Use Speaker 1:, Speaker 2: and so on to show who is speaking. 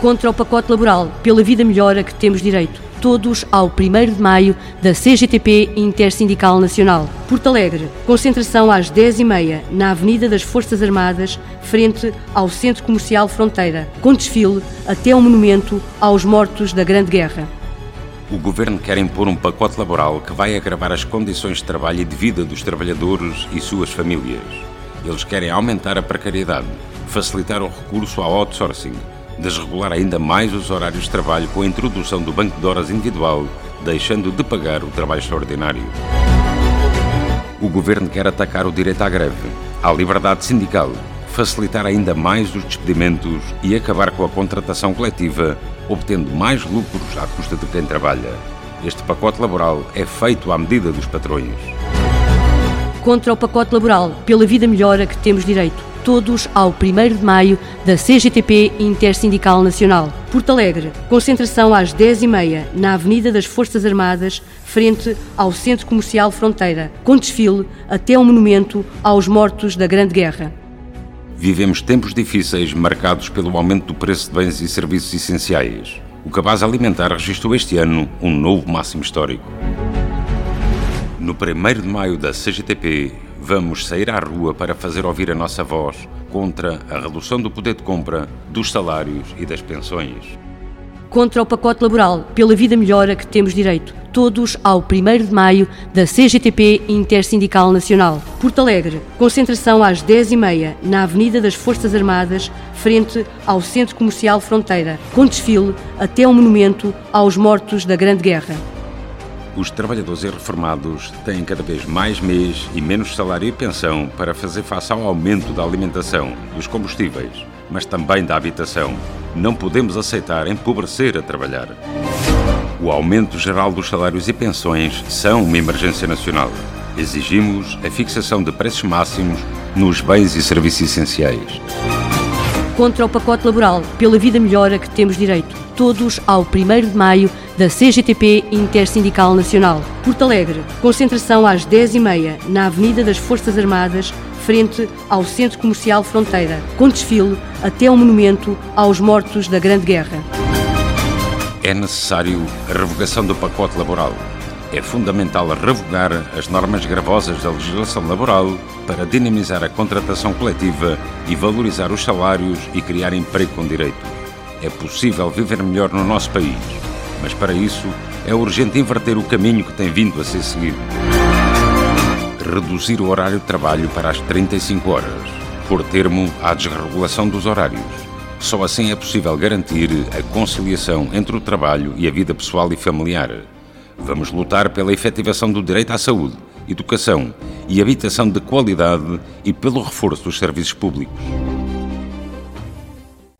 Speaker 1: Contra o pacote laboral, pela vida melhor a que temos direito. Todos ao 1º de maio da CGTP Intersindical Nacional. Porto Alegre, concentração às 10h30 na Avenida das Forças Armadas, frente ao Centro Comercial Fronteira, com desfile até ao monumento aos mortos da Grande Guerra.
Speaker 2: O Governo quer impor um pacote laboral que vai agravar as condições de trabalho e de vida dos trabalhadores e suas famílias. Eles querem aumentar a precariedade, facilitar o recurso ao outsourcing, desregular ainda mais os horários de trabalho com a introdução do banco de horas individual, deixando de pagar o trabalho extraordinário. O Governo quer atacar o direito à greve, à liberdade sindical, facilitar ainda mais os despedimentos e acabar com a contratação coletiva, obtendo mais lucros à custa de quem trabalha. Este pacote laboral é feito à medida dos patrões.
Speaker 1: Contra o pacote laboral, pela vida melhor a que temos direito. Todos ao 1º de maio da CGTP Intersindical Nacional. Porto Alegre, concentração às 10h30 na Avenida das Forças Armadas, frente ao Centro Comercial Fronteira, com desfile até ao monumento aos mortos da Grande Guerra.
Speaker 2: Vivemos tempos difíceis marcados pelo aumento do preço de bens e serviços essenciais. O cabaz alimentar registrou este ano um novo máximo histórico. No 1º de maio da CGTP, vamos sair à rua para fazer ouvir a nossa voz contra a redução do poder de compra, dos salários e das pensões.
Speaker 1: Contra o pacote laboral, pela vida melhor a que temos direito. Todos ao 1º de maio da CGTP Intersindical Nacional. Porto Alegre, concentração às 10h30 na Avenida das Forças Armadas, frente ao Centro Comercial Fronteira, com desfile até ao monumento aos mortos da Grande Guerra.
Speaker 2: Os trabalhadores e reformados têm cada vez mais mês e menos salário e pensão para fazer face ao aumento da alimentação, dos combustíveis, mas também da habitação. Não podemos aceitar empobrecer a trabalhar. O aumento geral dos salários e pensões são uma emergência nacional. Exigimos a fixação de preços máximos nos bens e serviços essenciais.
Speaker 1: Contra o pacote laboral, pela vida melhor a que temos direito. Todos ao 1º de maio da CGTP Intersindical Nacional. Porto Alegre, concentração às 10h30 na Avenida das Forças Armadas, frente ao Centro Comercial Fronteira, com desfile até ao monumento aos mortos da Grande Guerra.
Speaker 2: É necessário a revogação do pacote laboral. É fundamental revogar as normas gravosas da legislação laboral para dinamizar a contratação coletiva e valorizar os salários e criar emprego com direitos. É possível viver melhor no nosso país, mas para isso é urgente inverter o caminho que tem vindo a ser seguido. Reduzir o horário de trabalho para as 35 horas, pôr termo à desregulação dos horários. Só assim é possível garantir a conciliação entre o trabalho e a vida pessoal e familiar. Vamos lutar pela efetivação do direito à saúde, educação e habitação de qualidade e pelo reforço dos serviços públicos.